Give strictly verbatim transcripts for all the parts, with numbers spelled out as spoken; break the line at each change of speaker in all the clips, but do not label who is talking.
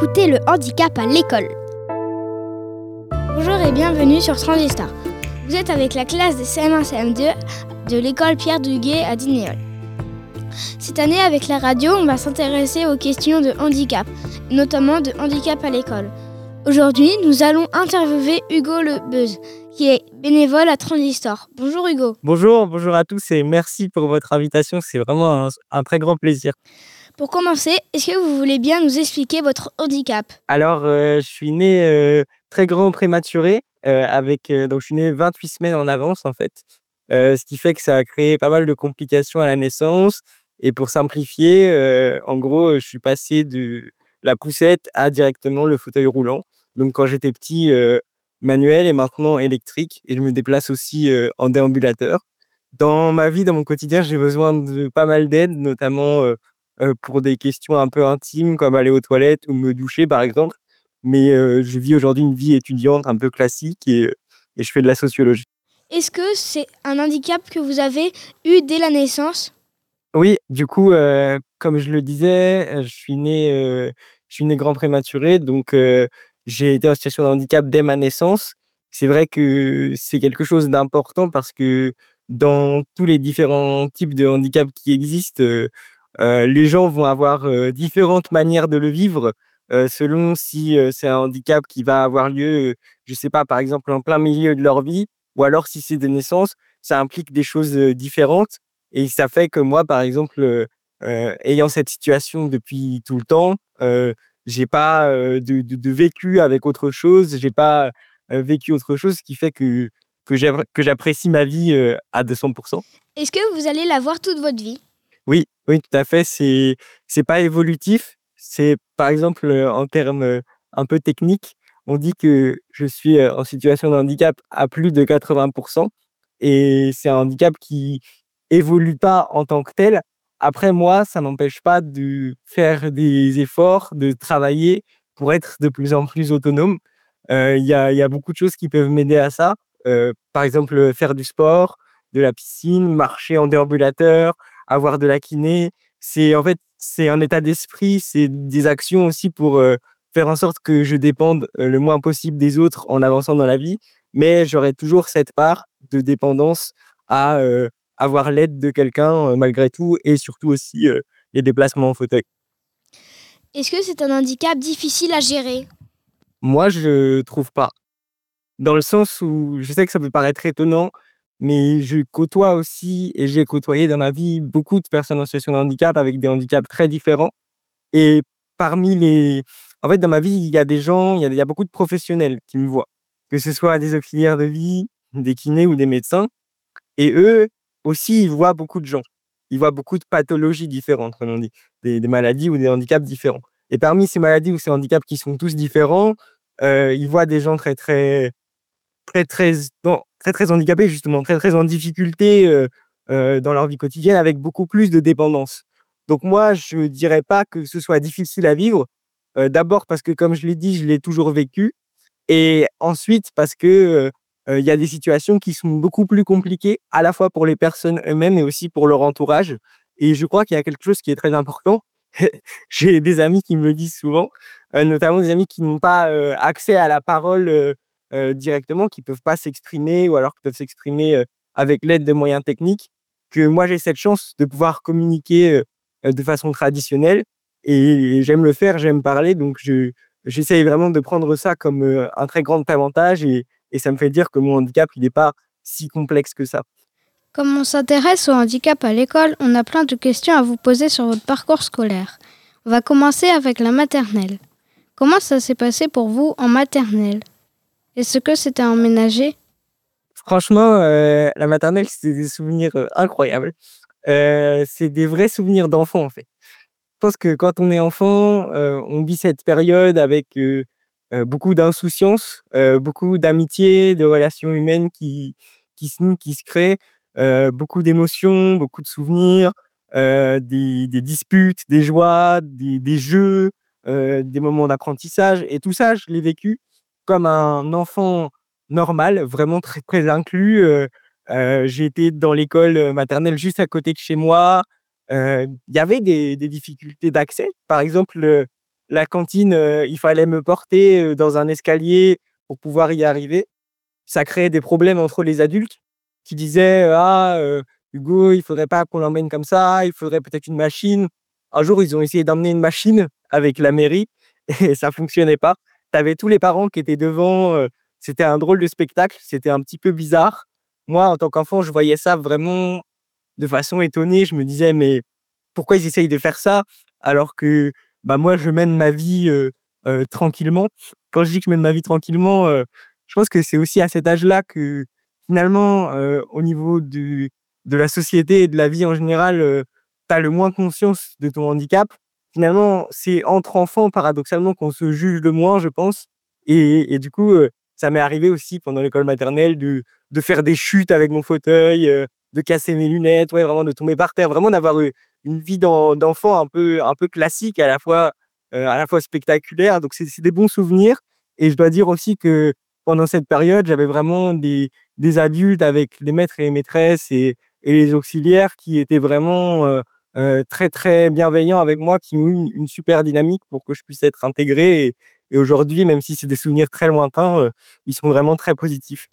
écoutez le handicap à l'école.
Bonjour et bienvenue sur Transistor. Vous êtes avec la classe des C M un C M deux de l'école Pierre Duguay à Dinéol. Cette année, avec la radio, on va s'intéresser aux questions de handicap, notamment de handicap à l'école. Aujourd'hui, nous allons interviewer Hugo Lebeuse, qui est bénévole à Transistor. Bonjour Hugo.
Bonjour, bonjour à tous et merci pour votre invitation. C'est vraiment un, un très grand plaisir.
Pour commencer, est-ce que vous voulez bien nous expliquer votre handicap ?
Alors, euh, je suis né euh, très grand prématuré, euh, avec, euh, donc je suis né vingt-huit semaines en avance en fait. Euh, ce qui fait que ça a créé pas mal de complications à la naissance. Et pour simplifier, euh, en gros, je suis passé de la poussette à directement le fauteuil roulant. Donc quand j'étais petit, euh, manuel et maintenant électrique. Et je me déplace aussi euh, en déambulateur. Dans ma vie, dans mon quotidien, j'ai besoin de pas mal d'aide, notamment euh, euh, pour des questions un peu intimes, comme aller aux toilettes ou me doucher, par exemple. Mais euh, je vis aujourd'hui une vie étudiante un peu classique et, et je fais de la sociologie.
Est-ce que c'est un handicap que vous avez eu dès la naissance ?
Oui, du coup, euh, comme je le disais, je suis né, euh, je suis né grand prématuré, donc euh, j'ai été en situation de handicap dès ma naissance. C'est vrai que c'est quelque chose d'important parce que dans tous les différents types de handicap qui existent, euh, euh, les gens vont avoir euh, différentes manières de le vivre euh, selon si euh, c'est un handicap qui va avoir lieu, euh, je sais pas, par exemple en plein milieu de leur vie, ou alors si c'est de naissance, ça implique des choses euh, différentes. Et ça fait que moi, par exemple, euh, euh, ayant cette situation depuis tout le temps, euh, j'ai pas euh, de, de, de vécu avec autre chose, j'ai pas euh, vécu autre chose, ce qui fait que, que, j'appr- que j'apprécie ma vie euh, à deux cents pour cent.
Est-ce que vous allez l'avoir toute votre vie ?
Oui, oui, tout à fait. C'est, c'est pas évolutif. C'est, par exemple, euh, en termes euh, un peu techniques, on dit que je suis euh, en situation de handicap à plus de quatre-vingts pour cent. Et c'est un handicap qui évolue pas en tant que tel. Après, moi, ça m'empêche pas de faire des efforts, de travailler pour être de plus en plus autonome. Euh, Il y a, il y a beaucoup de choses qui peuvent m'aider à ça. Euh, par exemple, faire du sport, de la piscine, marcher en déambulateur, avoir de la kiné. C'est en fait, c'est un état d'esprit, c'est des actions aussi pour euh, faire en sorte que je dépende euh, le moins possible des autres en avançant dans la vie. Mais j'aurai toujours cette part de dépendance à euh, avoir l'aide de quelqu'un euh, malgré tout et surtout aussi euh, les déplacements en fauteuil.
Est-ce que c'est un handicap difficile à gérer ?
Moi, je trouve pas. Dans le sens où je sais que ça peut paraître étonnant, mais je côtoie aussi et j'ai côtoyé dans ma vie beaucoup de personnes en situation de handicap avec des handicaps très différents. Et parmi les... En fait, dans ma vie, il y a des gens, il y a, il y a beaucoup de professionnels qui me voient, que ce soit des auxiliaires de vie, des kinés ou des médecins. Et eux aussi, ils voient beaucoup de gens. Ils voient beaucoup de pathologies différentes, comme on dit, des, des maladies ou des handicaps différents. Et parmi ces maladies ou ces handicaps qui sont tous différents, euh, ils voient des gens très, très, très, très, non, très, très handicapés, justement, très, très en difficulté euh, euh, dans leur vie quotidienne, avec beaucoup plus de dépendance. Donc moi, je ne dirais pas que ce soit difficile à vivre. Euh, d'abord parce que, comme je l'ai dit, je l'ai toujours vécu. Et ensuite, parce que euh, euh, il y a des situations qui sont beaucoup plus compliquées, à la fois pour les personnes eux-mêmes et aussi pour leur entourage. Et je crois qu'il y a quelque chose qui est très important. J'ai des amis qui me le disent souvent, euh, notamment des amis qui n'ont pas euh, accès à la parole euh, euh, directement, qui peuvent pas s'exprimer ou alors qui peuvent s'exprimer euh, avec l'aide de moyens techniques, que moi j'ai cette chance de pouvoir communiquer euh, de façon traditionnelle et j'aime le faire, j'aime parler, donc je j'essaye vraiment de prendre ça comme euh, un très grand avantage et, et ça me fait dire que mon handicap, il n'est pas si complexe que ça.
Comme on s'intéresse au handicap à l'école, on a plein de questions à vous poser sur votre parcours scolaire. On va commencer avec la maternelle. Comment ça s'est passé pour vous en maternelle ? Est-ce que c'était emménagé ?
Franchement, euh, la maternelle, c'est des souvenirs euh, incroyables. Euh, c'est des vrais souvenirs d'enfant, en fait. Je pense que quand on est enfant, euh, on vit cette période avec euh, euh, beaucoup d'insouciance, euh, beaucoup d'amitié, de relations humaines qui, qui se nouent, qui se créent, euh, beaucoup d'émotions, beaucoup de souvenirs, euh, des, des disputes, des joies, des, des jeux, euh, des moments d'apprentissage. Et tout ça, je l'ai vécu comme un enfant normal, vraiment très, très inclus. Euh, euh, j'ai été dans l'école maternelle juste à côté de chez moi. Heu, il y avait des des difficultés d'accès. Par exemple, heu, la cantine, heu, il fallait me porter, heu, dans un escalier pour pouvoir y arriver. Ça créait des problèmes entre les adultes qui disaient: «Ah, heu, Hugo, il faudrait pas qu'on l'emmène comme ça, il faudrait peut-être une machine». Un jour, ils ont essayé d'emmener une machine avec la mairie et ça fonctionnait pas. Tu avais tous les parents qui étaient devant, heu, c'était un drôle de spectacle, c'était un petit peu bizarre. Moi, en tant qu'enfant, je voyais ça vraiment de façon étonnée. Je me disais: «Mais pourquoi ils essayent de faire ça?» alors que, bah, moi, je mène ma vie, heu heu, tranquillement. Quand je dis que je mène ma vie tranquillement, heu, je pense que c'est aussi à cet âge-là que finalement, heu, au niveau du de la société et de la vie en général, heu, tu as le moins conscience de ton handicap. Finalement, c'est entre enfants, paradoxalement, qu'on se juge le moins, je pense et et du coup, heu, ça m'est arrivé aussi pendant l'école maternelle de de faire des chutes avec mon fauteuil, heu, de casser mes lunettes, ouais, vraiment de tomber par terre, vraiment d'avoir, heu, une vie d'en d'enfant un peu un peu classique, à la fois, heu, à la fois spectaculaire. Donc c'est c'est des bons souvenirs et je dois dire aussi que pendant cette période, j'avais vraiment des des adultes avec les maîtres et les maîtresses et et les auxiliaires qui étaient vraiment, heu heu, très, très bienveillants avec moi, qui ont eu une une super dynamique pour que je puisse être intégré et et aujourd'hui, même si c'est des souvenirs très lointains, heu, ils sont vraiment très positifs.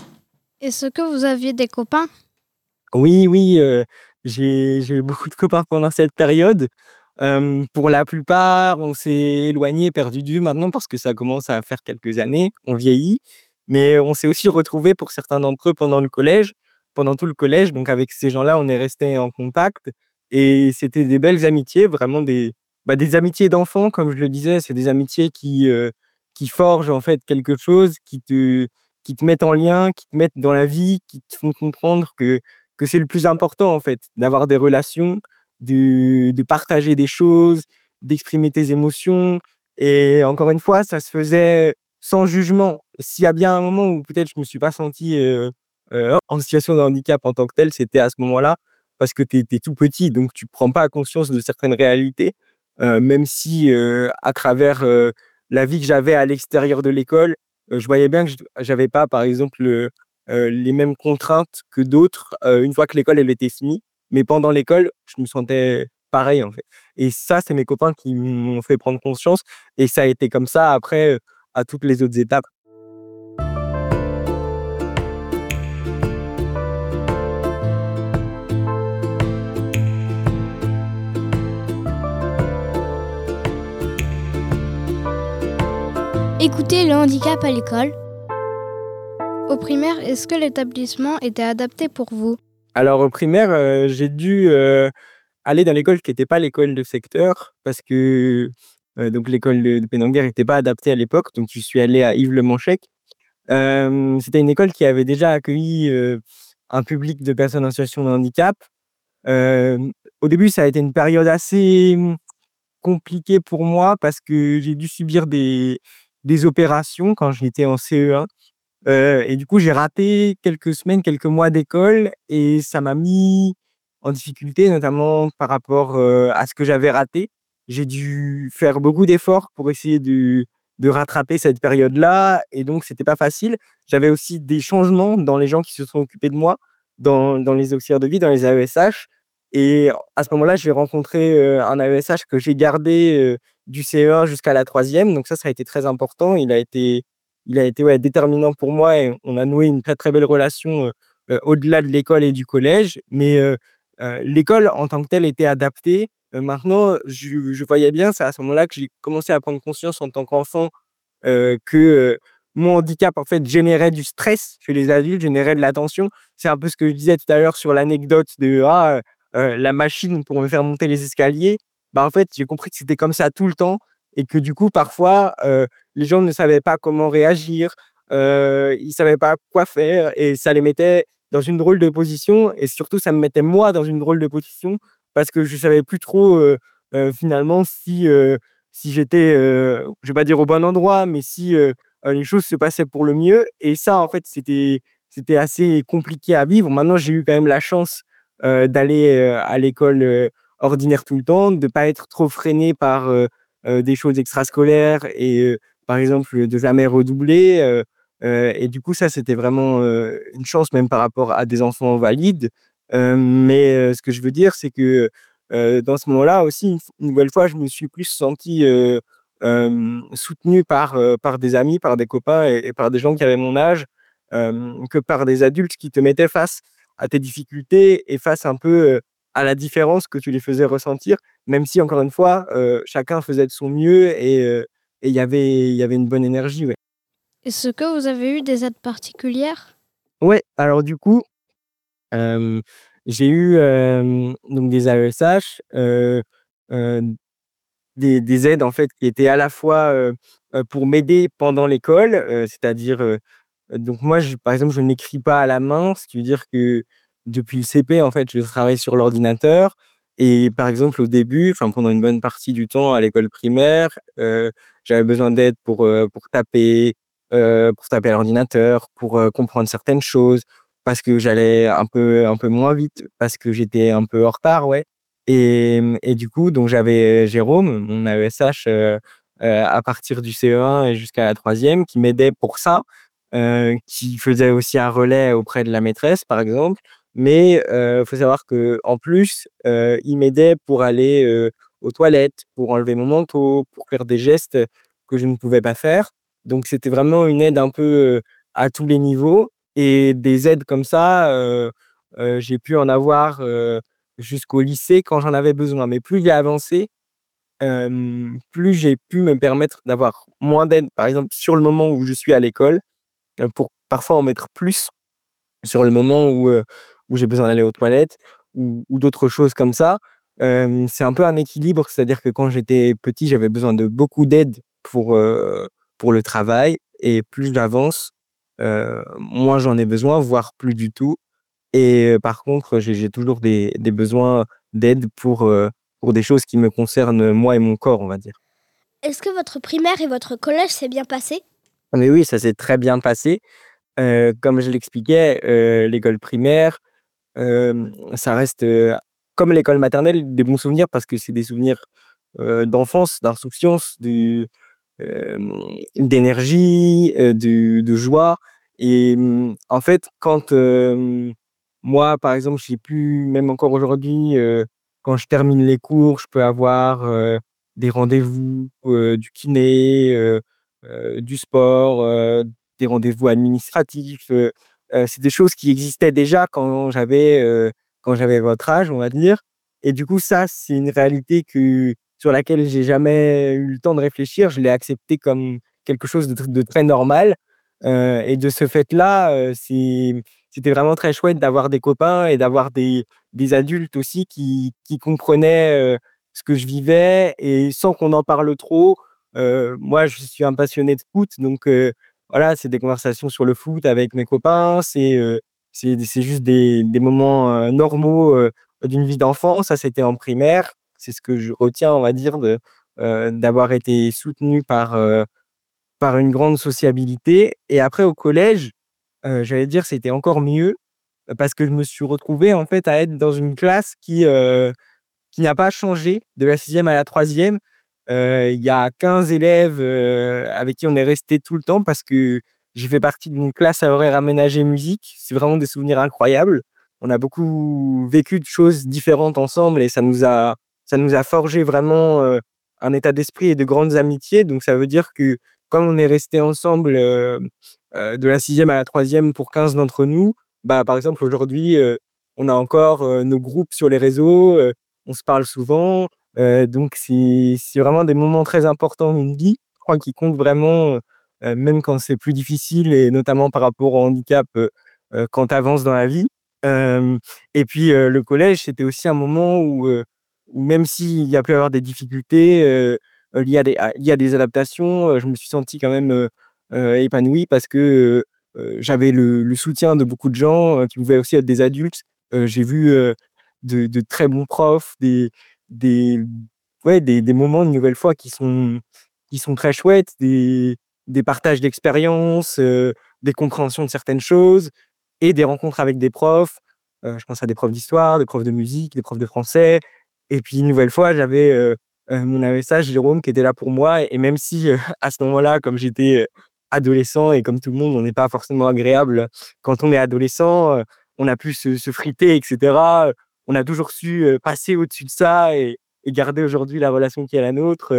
Est-ce que vous aviez des copains?
Oui, oui, heu, j'ai j'ai eu beaucoup de copains pendant cette période. Hem, pour la plupart, on s'est éloignés, perdus de vue maintenant parce que ça commence à faire quelques années, on vieillit. Mais on s'est aussi retrouvés pour certains d'entre eux pendant le collège, pendant tout le collège. Donc avec ces gens-là, on est restés en contact et c'était des belles amitiés, vraiment des, bah, des amitiés d'enfants, comme je le disais. C'est des amitiés qui, heu, qui forgent en fait quelque chose, qui te qui te mettent en lien, qui te mettent dans la vie, qui te font comprendre que que c'est le plus important en fait, d'avoir des relations, de de partager des choses, d'exprimer tes émotions et encore une fois, ça se faisait sans jugement. S'il y a bien un moment où peut-être je me suis pas senti, heu heu, en situation de handicap en tant que tel, c'était à ce moment-là, parce que tu es tu es tout petit, donc tu prends pas conscience de certaines réalités, heu, même si, heu, à travers, heu, la vie que j'avais à l'extérieur de l'école, heu, je voyais bien que j j'avais pas par exemple, heu heu, les mêmes contraintes que d'autres, heu, une fois que l'école elle était finie. Mais pendant l'école, je me sentais pareil, en fait et ça, c'est mes copains qui m'ont fait prendre conscience et ça a été comme ça après, heu, à toutes les autres étapes.
Écoutez le handicap à l'école. Au primaire, est-ce que l'établissement était adapté pour vous?
Alors au primaire, heu, j'ai dû, heu, aller dans l'école qui était pas l'école de secteur parce que, heu, donc l'école de de Pénanguère était pas adaptée à l'époque, donc je suis allé à Yves-le-Manchec. Hem, c'était une école qui avait déjà accueilli, heu, un public de personnes en situation de handicap. Hem, au début, ça a été une période assez, mmh, compliquée pour moi parce que j'ai dû subir des des opérations quand j'étais en C E un. Heu et du coup, j'ai raté quelques semaines, quelques mois d'école et ça m'a mis en difficulté, notamment par rapport, heu, à ce que j'avais raté. J'ai dû faire beaucoup d'efforts pour essayer de de rattraper cette période-là et donc c'était pas facile. J'avais aussi des changements dans les gens qui se sont occupés de moi, dans dans les auxiliaires de vie, dans les A E S H et à ce moment-là, j'ai rencontré, heu, un A E S H que j'ai gardé, heu, du C E un jusqu'à la troisième. Donc ça, ça a été très important. Il a été il a été, ouais, déterminant pour moi et on a noué une très, très belle relation, heu heu, au-delà de l'école et du collège. Mais heu heu, l'école en tant que telle était adaptée. Heu, maintenant, je je voyais bien, c'est à ce moment-là que j'ai commencé à prendre conscience en tant qu'enfant, heu, que, heu, mon handicap, en fait, générait du stress chez les adultes, générait de la tension. C'est un peu ce que je disais tout à l'heure sur l'anecdote de: «Ah, heu heu, la machine pour me faire monter les escaliers». Bah, en fait, j'ai compris que c'était comme ça tout le temps et que du coup, parfois, heu, les gens ne savaient pas comment réagir, heu, ils savaient pas quoi faire et ça les mettait dans une drôle de position et surtout ça me mettait moi dans une drôle de position parce que je savais plus trop, heu heu, finalement si, heu, si j'étais, heu, je vais pas dire au bon endroit, mais si, heu heu, les choses se passaient pour le mieux et ça en fait c'était c'était assez compliqué à vivre. Maintenant j'ai eu quand même la chance, heu, d'aller, heu, à l'école, heu, ordinaire tout le temps, de pas être trop freiné par, heu heu, des choses extrascolaires et heu, par exemple, de jamais redoubler, heu heu et du coup ça c'était vraiment, heu, une chance même par rapport à des enfants valides. Heu, mais heu, ce que je veux dire c'est que, heu, dans ce moment-là aussi une f une nouvelle fois je me suis plus senti, heu hem, soutenu par, heu, par des amis, par des copains et et par des gens qui avaient mon âge, hem, que par des adultes qui te mettaient face à tes difficultés et face un peu, heu, à la différence que tu les faisais ressentir. Même si encore une fois, heu, chacun faisait de son mieux et heu et il y avait il y avait une bonne énergie, ouais.
Est-ce que vous avez eu des aides particulières?
Ouais, alors du coup, hem, j'ai eu, hem, donc des A E S H, heu heu, des des aides en fait qui étaient à la fois, heu heu, pour m'aider pendant l'école, heu, c'est-à-dire, heu Heu, donc moi, je par exemple, je n'écris pas à la main, ce qui veut dire que depuis le C P, en fait, je travaille sur l'ordinateur et par exemple, au début, enfin, pendant une bonne partie du temps à l'école primaire, heu, j'avais besoin d'aide pour, heu, pour taper, heu, pour taper à l'ordinateur, pour, heu, comprendre certaines choses, parce que j'allais un peu un peu moins vite, parce que j'étais un peu en retard, ouais et mmh et du coup, donc j'avais Jérôme, mon A E S H, heu heu, à partir du C E un et jusqu'à la troisième qui m'aidait pour ça heu, qui faisait aussi un relais auprès de la maîtresse, par exemple. Mais il faut savoir qu'en plus, heu, il m'aidait pour aller, heu, aux toilettes, pour enlever mon manteau, pour faire des gestes que je ne pouvais pas faire. Donc c'était vraiment une aide un peu, heu, à tous les niveaux et des aides comme ça, heu heu, j'ai pu en avoir, heu, jusqu'au lycée quand j'en avais besoin. Mais plus j'ai avancé, hem, plus j'ai pu me permettre d'avoir moins d'aide, par exemple, sur le moment où je suis à l'école heu, pour parfois en mettre plus sur le moment où, heu, où j'ai besoin d'aller aux toilettes ou ou d'autres choses comme ça. Hem, c'est un peu un équilibre, c'est-à-dire que quand j'étais petit, j'avais besoin de beaucoup d'aide pour, heu, pour le travail et plus j'avance, heu, moins j'en ai besoin, voire plus du tout et heu, par contre, j'ai j'ai toujours des des besoins d'aide pour, heu, pour des choses qui me concernent, moi et mon corps, on va dire.
Est-ce que votre primaire et votre collège s'est bien passé?
Mais oui, ça s'est très bien passé. Heu, comme je l'expliquais, heu, l'école primaire, hem, ça reste, heu, comme l'école maternelle, des bons souvenirs parce que c'est des souvenirs, heu, d'enfance, d'insouciance, de, hem, d'énergie, heu, de de joie et mmh, en fait, quand, hem, moi, par exemple, j'ai pu même encore aujourd'hui, heu, quand je termine les cours, je peux avoir, heu, des rendez-vous, heu, du kiné, heu heu, du sport, heu, des rendez-vous administratifs, heu heu, c'est des choses qui existaient déjà quand j'avais, heu, quand j'avais votre âge, on va dire et du coup, ça, c'est une réalité que sur laquelle j'ai jamais eu le temps de réfléchir. Je l'ai accepté comme quelque chose de tr de très normal, heu et de ce fait-là, heu, c'est c'était vraiment très chouette d'avoir des copains et d'avoir des des adultes aussi qui qui comprenaient, heu, ce que je vivais et sans qu'on en parle trop. Heu, moi, je suis un passionné de foot, donc heu, voilà, c'est des conversations sur le foot avec mes copains, c'est, heu, c'est c'est juste des des moments, heu, normaux, heu, d'une vie d'enfant. Ça, c'était en primaire. C'est ce que je retiens, on va dire, de, heu, d'avoir été soutenu par, heu, par une grande sociabilité et après au collège, heu, j'allais dire c'était encore mieux, heu, parce que je me suis retrouvé en fait à être dans une classe qui, heu, qui n'a pas changé de la sixième à la troisième. Heu, il y a quinze élèves, heu, avec qui on est resté tout le temps parce que j'ai fait partie d'une classe à horaire aménagé musique. C'est vraiment des souvenirs incroyables. On a beaucoup vécu de choses différentes ensemble et ça nous a ça nous a forgé vraiment, heu, un état d'esprit et de grandes amitiés. Donc ça veut dire que comme on est restés ensemble, heu heu, de la sixième à la troisième pour quinze d'entre nous, bah, par exemple aujourd'hui, heu, on a encore, heu, nos groupes sur les réseaux, heu, on se parle souvent. Heu, donc c'est c'est vraiment des moments très importants d'une vie, je crois, qui comptent vraiment, heu heu, même quand c'est plus difficile et notamment par rapport au handicap, heu heu, quand tu avances dans la vie. Hem et puis, heu, le collège, c'était aussi un moment où, heu, où même s'il y a pu y avoir des difficultés, heu heu, liées à des à liées à des adaptations, heu, je me suis senti quand même, heu heu, épanoui parce que, heu heu, j'avais le le soutien de beaucoup de gens, heu, qui pouvaient aussi être des adultes. Heu, j'ai vu, heu, de de très bons profs, des des ouais, des des moments, une nouvelle fois, qui sont qui sont très chouettes, des des partages d'expériences, heu, des compréhensions de certaines choses et des rencontres avec des profs. Heu, je pense à des profs d'histoire, des profs de musique, des profs de français et puis une nouvelle fois, j'avais, heu heu, mon A E S H Jérôme qui était là pour moi et même si, heu, à ce moment-là, comme j'étais, heu, adolescent et comme tout le monde, on n'est pas forcément agréable quand on est adolescent, heu, on a pu se se friter et cetera, on a toujours su, heu, passer au-dessus de ça et et garder aujourd'hui la relation qui est la nôtre, heu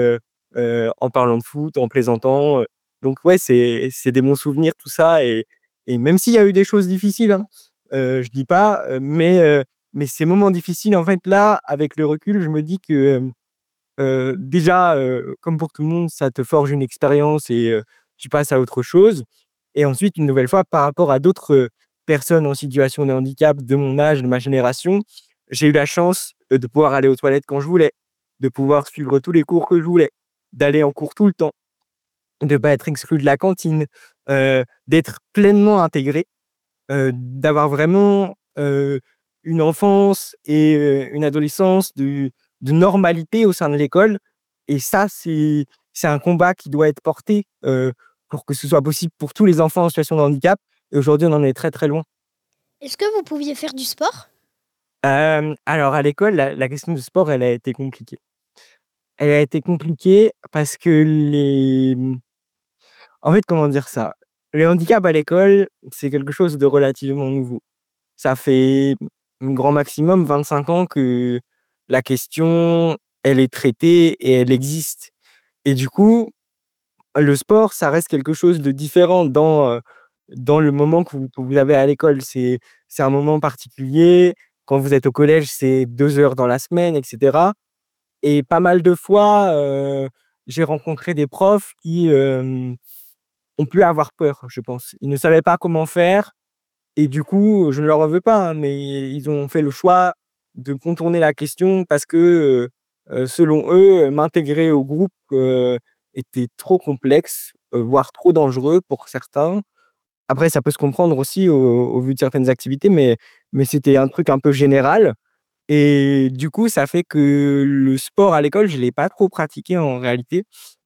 heu, en parlant de foot, en plaisantant, heu, donc ouais, c'est c'est des bons souvenirs tout ça et et même s'il y a eu des choses difficiles, hein, heu, je dis pas, heu, mais heu, mais ces moments difficiles, en fait, là, avec le recul, je me dis que, hem, heu, déjà, heu, comme pour tout le monde, ça te forge une expérience et heu, tu passes à autre chose et ensuite, une nouvelle fois, par rapport à d'autres, heu, personnes en situation de handicap de mon âge, de ma génération, j'ai eu la chance, heu, de pouvoir aller aux toilettes quand je voulais, de pouvoir suivre tous les cours que je voulais, d'aller en cours tout le temps, de pas être exclu de la cantine, heu, d'être pleinement intégré, heu, d'avoir vraiment, heu, une enfance et heu, une adolescence de de normalité au sein de l'école et ça, c'est c'est un combat qui doit être porté, heu, pour que ce soit possible pour tous les enfants en situation de handicap et aujourd'hui, on en est très, très loin.
Est-ce que vous pouviez faire du sport?
Hem, alors à l'école, la la question du sport, elle a été compliquée. Elle a été compliquée parce que les, mmh, en fait, comment dire ça? Les handicaps à l'école, c'est quelque chose de relativement nouveau. Ça fait, mmh, grand maximum vingt-cinq ans que la question, elle est traitée et elle existe et du coup, le sport, ça reste quelque chose de différent dans, heu, dans le moment que vous que vous avez à l'école. C'est c'est un moment particulier. Quand vous êtes au collège, c'est deux heures dans la semaine et cetera et pas mal de fois, heu, j'ai rencontré des profs qui, hem, ont pu avoir peur, je pense. Ils ne savaient pas comment faire et du coup, je ne leur en veux pas, hein, mais ils ont fait le choix de contourner la question parce que, heu heu, selon eux, m'intégrer au groupe, heu, était trop complexe, heu, voire trop dangereux pour certains. Après, ça peut se comprendre aussi au au vu de certaines activités, mais mais c'était un truc un peu général et du coup, ça fait que le sport à l'école, je l'ai pas trop pratiqué en réalité.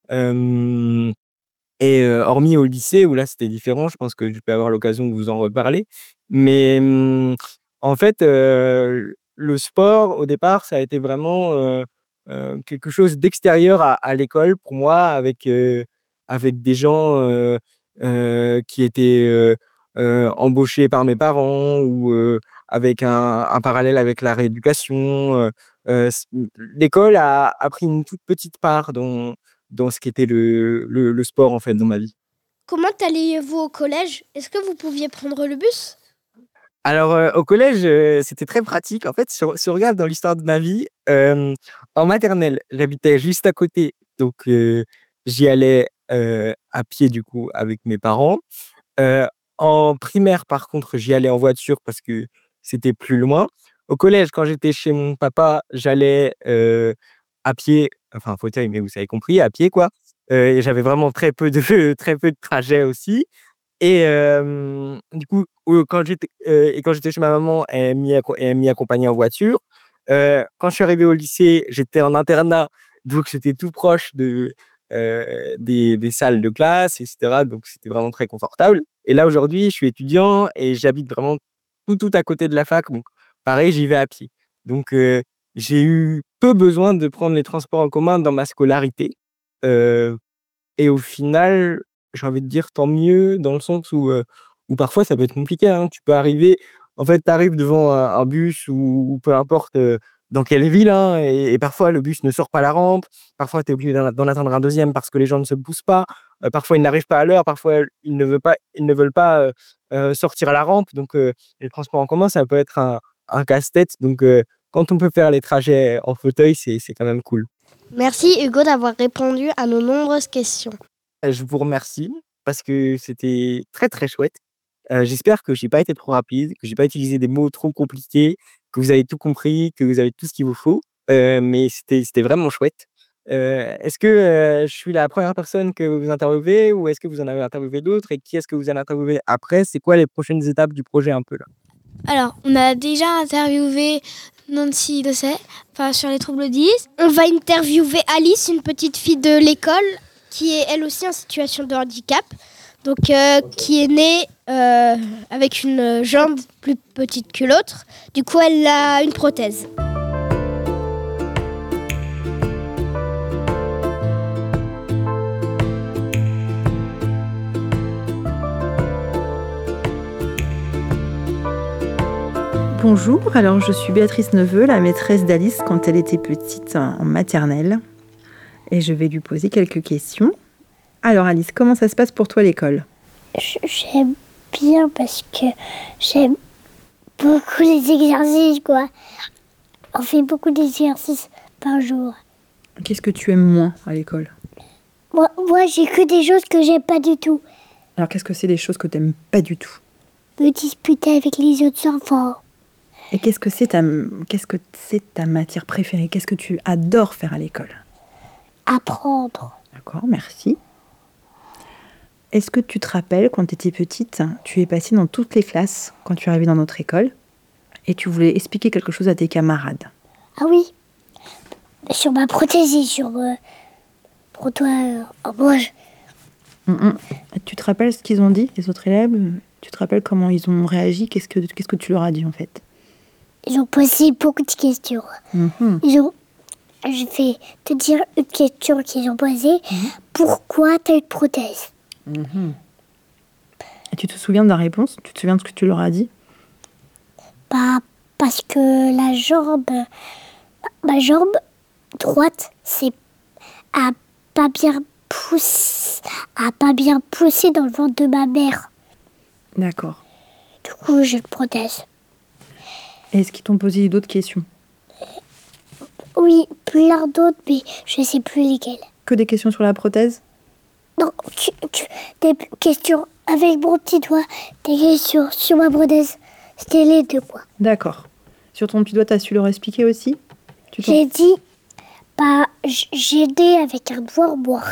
Hem et heu, hormis au lycée où là, c'était différent, je pense que je vais avoir l'occasion de vous en reparler. Mais, mmh, en fait, heu, le sport, au départ, ça a été vraiment, heu heu, quelque chose d'extérieur à à l'école pour moi avec, heu, avec des gens, heu heu, qui étaient, heu heu, embauchés par mes parents ou, heu, avec un un parallèle avec la rééducation, heu heu, s mmh, l'école a a pris une toute petite part dans dans ce qu'était le le le sport, en fait, dans ma vie.
Comment alliez-vous au collège? Est-ce que vous pouviez prendre le bus?
Alors, heu, au collège, heu, c'était très pratique. En fait, si on si on regarde dans l'histoire de ma vie, hem, en maternelle, j'habitais juste à côté, donc heu, j'y allais, heu, à pied, du coup, avec mes parents. Heu, En primaire, par contre, j'y allais en voiture parce que c'était plus loin. Au collège, quand j'étais chez mon papa, j'allais, heu, à pied, enfin en fauteuil, mais vous avez compris, à pied, quoi. Heu et j'avais vraiment très peu de très peu de trajets aussi et hem, du coup, heu, quand j'étais, heu et quand j'étais chez ma maman, elle m'y acco elle m'y accompagnait en voiture. Heu, quand je suis arrivé au lycée, j'étais en internat, donc c'était tout proche de, heu, des des salles de classe et cetera, donc c'était vraiment très confortable et là, aujourd'hui, je suis étudiant et j'habite vraiment tout, tout à côté de la fac, donc pareil, j'y vais à pied. Donc heu, j'ai eu peu besoin de prendre les transports en commun dans ma scolarité, heu et au final, j'ai envie de dire tant mieux dans le sens où, heu, où parfois ça peut être compliqué, hein. Tu peux arriver en fait, tu arrives devant un un bus ou ou peu importe, heu, dans quelle ville, hein et et parfois le bus ne sort pas la rampe. Parfois, tu es obligé d'en d'en attendre un deuxième parce que les gens ne se poussent pas. Heu, parfois, ils n'arrivent pas à l'heure, parfois ils ne veulent pas ils ne veulent pas, heu heu, sortir à la rampe donc heu, les transports en commun, ça peut être un un casse-tête donc heu, quand on peut faire les trajets en fauteuil, c'est c'est quand même cool.
Merci Hugo d'avoir répondu à nos nombreuses questions.
Heu, je vous remercie parce que c'était très, très chouette. Heu, j'espère que j'ai pas été trop rapide, que j'ai pas utilisé des mots trop compliqués, que vous avez tout compris, que vous avez tout ce qu'il vous faut. Heu, mais c'était c'était vraiment chouette. Heu, est-ce que, heu, je suis la première personne que vous interviewez ou est-ce que vous en avez interviewé d'autres et qui est-ce que vous allez interviewer après? C'est quoi les prochaines étapes du projet un peu là?
Alors, on a déjà interviewé Nancy Dosset, enfin, sur les troubles dys.
On va interviewer Alice, une petite fille de l'école qui est elle aussi en situation de handicap, donc euh, qui est née euh, avec une jambe plus petite que l'autre. Du coup, elle a une prothèse.
Bonjour, alors je suis Béatrice Neveu, la maîtresse d'Alice quand elle était petite en maternelle. et je vais lui poser quelques questions. Alors Alice, comment ça se passe pour toi à l'école ?
J'aime bien parce que j'aime beaucoup les exercices, quoi. On fait beaucoup d'exercices par jour.
Qu'est-ce que tu aimes moins à l'école ?
Moi, moi j'ai que des choses que j'aime pas du tout.
Alors qu'est-ce que c'est les choses que tu n'aimes pas du tout ?
Me disputer avec les autres enfants.
Et qu'est-ce que c'est ta, qu'est-ce que c'est ta matière préférée ? Qu'est-ce que tu adores faire à l'école ?
Apprendre.
D'accord, merci. Est-ce que tu te rappelles, quand tu étais petite, tu es passée dans toutes les classes quand tu es arrivée dans notre école et tu voulais expliquer quelque chose à tes camarades ?
Ah oui. Sur ma prothèse, sur euh, pour toi, euh, en moi, je-
Hum, hum. Tu te rappelles ce qu'ils ont dit, les autres élèves ? Tu te rappelles comment ils ont réagi ? Qu'est-ce que, qu'est-ce que tu leur as dit en fait ?
ils ont posé beaucoup de questions.
Mhm.
Ils ont, je vais te dire une question qu'ils ont posée. Pourquoi tu as une prothèse?
Mhm. Et tu te souviens de la réponse ? Tu te souviens de ce que tu leur as dit ?
Bah, parce que la jambe, ma jambe droite, c'est a pas bien poussé, a pas bien poussé dans le ventre de ma mère.
D'accord.
Du coup, j'ai une prothèse.
Est-ce qu'ils t'ont posé d'autres questions ?
Oui, plein d'autres, mais je sais plus lesquelles.
Que des questions sur la prothèse ?
Non, tu- tu- des questions avec mon petit doigt, des questions sur ma prothèse. C'était les deux, quoi.
D'accord. Sur ton petit doigt, t'as su leur expliquer aussi ? Tu t'en-
J'ai dit, bah, j- j'ai aidé avec un doigt en bois.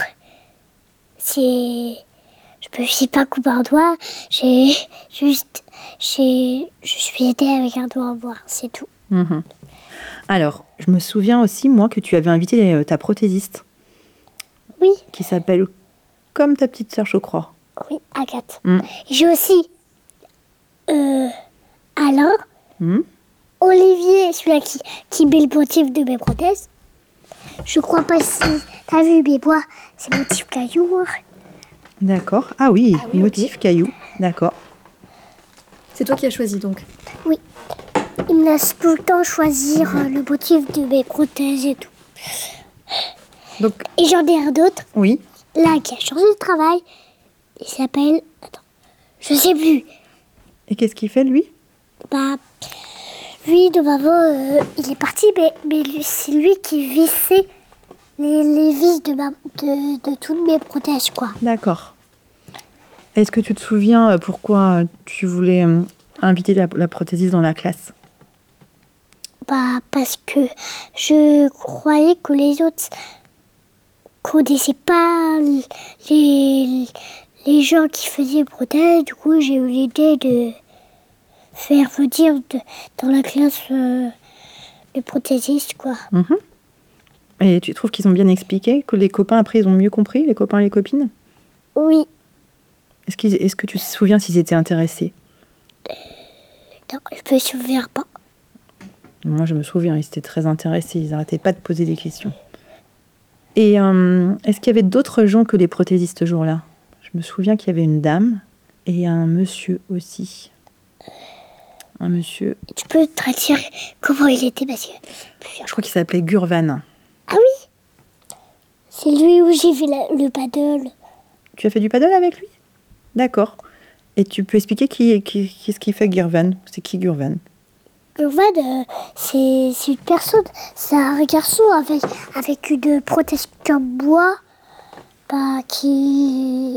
C'est... Je me suis pas coupé un doigt, j'ai juste... J'ai... Je suis aidée avec un doigt en bois, c'est tout.
Mhm. Alors, je me souviens aussi, moi, que tu avais invité euh, ta prothésiste,
Oui,
qui s'appelle comme ta petite sœur, je crois.
oui, Agathe.
Mm.
J'ai aussi euh, Alain,
Mhm.
Olivier, celui-là qui, qui met le motif de mes prothèses. Je crois pas si t'as vu mes bois, c'est motif caillou. hein.
D'accord. Ah oui,
Ah oui,
motif caillou. D'accord.
C'est toi qui as choisi donc.
Il me laisse tout le temps choisir euh, le motif de mes prothèses et tout.
Donc,
Et j'en ai un autre,
oui.
là, qui a changé de travail. Il s'appelle... Attends, je sais plus.
Et qu'est-ce qu'il fait, lui ?
Bah, lui, de maman, euh, il est parti, mais, mais lui- c'est lui qui vissait les, les vis de, ma, de, de toutes mes prothèses, quoi.
D'accord. Est-ce que tu te souviens euh, pourquoi tu voulais euh, inviter la, la prothésiste dans la classe ?
Bah, parce que je croyais que les autres connaissaient pas les, les gens qui faisaient prothèses. Du coup, j'ai eu l'idée de faire venir de- dans la classe euh, les prothésistes, quoi.
Mhm. Et tu trouves qu'ils ont bien expliqué, que les copains, après, ils ont mieux compris, les copains et les copines ?
Oui,
Est-ce, qu'ils, est-ce que tu te souviens s'ils étaient intéressés ?
non, je me souviens pas.
Moi, je me souviens, ils étaient très intéressés, ils n'arrêtaient pas de poser des questions. Et euh, est-ce qu'il y avait d'autres gens que les prothésistes ce jour-là ? Je me souviens qu'il y avait une dame et un monsieur aussi. Un monsieur,
Tu peux te dire comment il était, parce que
je crois qu'il s'appelait Gurvan.
c'est lui où j'ai fait la- le paddle.
Tu as fait du paddle avec lui ? D'accord. Et tu peux expliquer qui, qui, qu'est-ce qu'il fait Gurvan ? C'est qui Gurvan ?
Gurvan, euh, c'est c'est une personne, c'est un garçon avec, avec une prothèse en bois bah, qui,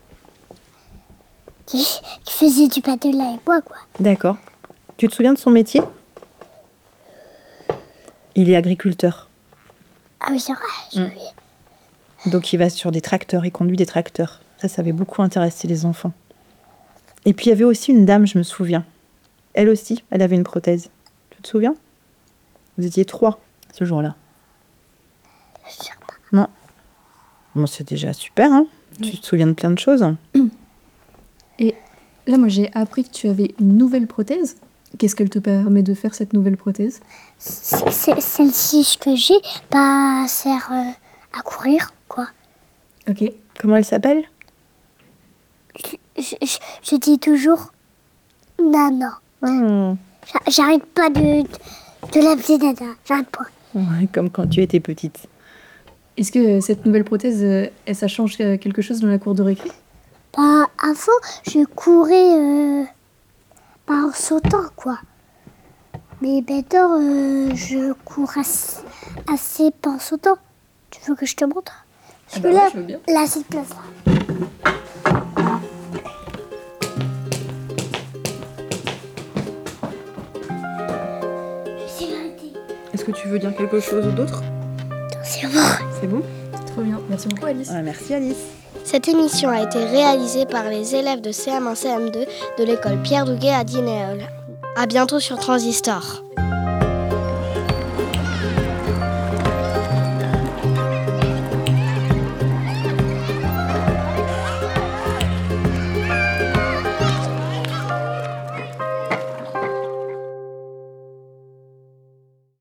qui, qui faisait du paddle avec moi, quoi.
D'accord. Tu te souviens de son métier ? Il est agriculteur.
Ah oui, c'est vrai. j'ai
Mm.
oublié.
Donc il va sur des tracteurs, il conduit des tracteurs. Ça, ça avait beaucoup intéressé les enfants. Et puis il y avait aussi une dame, je me souviens. Elle aussi, elle avait une prothèse. Tu te souviens ? Vous étiez trois ce jour-là.
Je sais pas.
Non. Bon, c'est déjà super, hein ? Tu te souviens de plein de choses.
Là, moi, j'ai appris que tu avais une nouvelle prothèse. Qu'est-ce qu'elle te permet de faire, cette nouvelle prothèse ?
C'est- c'est- Celle-ci que j'ai, bah, sert euh, à courir, quoi.
Ok.
Comment elle s'appelle ?
Je, je- je dis toujours Nana.
Hmm.
J'a- J'arrête pas de, de l'appeler Nana. J'arrête pas.
Ouais, comme quand tu étais petite.
Est-ce que cette nouvelle prothèse, euh, elle- ça change euh, quelque chose dans la cour de récré?
Bah, avant, je courais euh, pas en sautant, quoi. Mais maintenant, euh, je cours assez, assez pas en sautant. Tu veux que je te montre?
Ah
Je
bah
peux
ouais,
là,
je veux bien.
là, cette place-là. Je vais arrêter.
Est-ce que tu veux dire quelque chose d'autre?
C'est bon.
C'est bon?
Trop bien. Merci beaucoup, Alice.
Ouais, merci Alice.
Cette émission a été réalisée par les élèves de C M un C M deux de l'école Pierre Duguay à Dinéol. À bientôt sur Transistor.